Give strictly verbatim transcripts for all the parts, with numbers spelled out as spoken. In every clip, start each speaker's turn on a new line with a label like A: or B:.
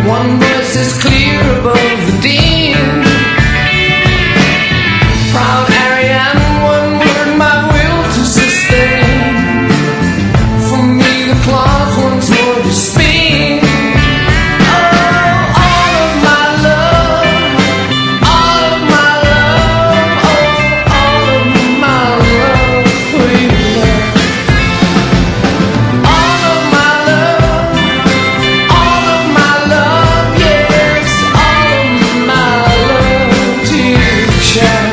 A: One voice is clear above the din. Proud Ariane, one word, my will to sustain. For me the cloth once more to spin. Oh, all of my love, all of my love, oh, all of my love for you. All of my love, all of my love, yes, all of my love to you, child.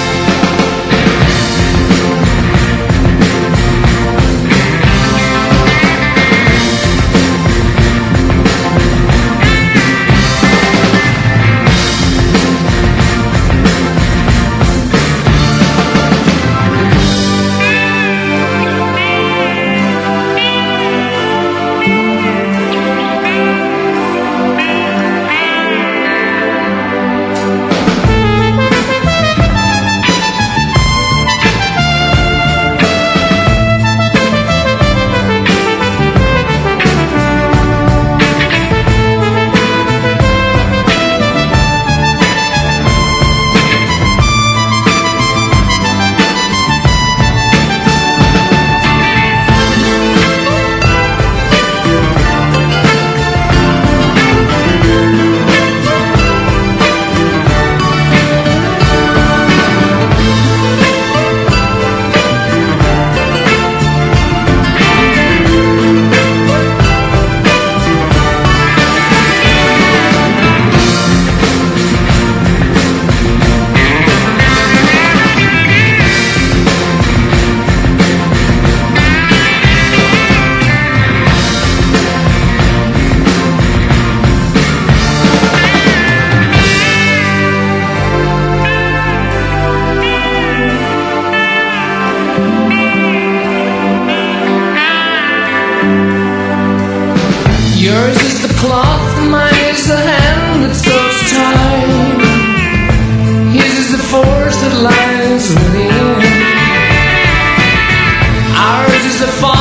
A: Yours is the cloth, mine is the hand that sews time. His is the force that lies within. Ours is the fall.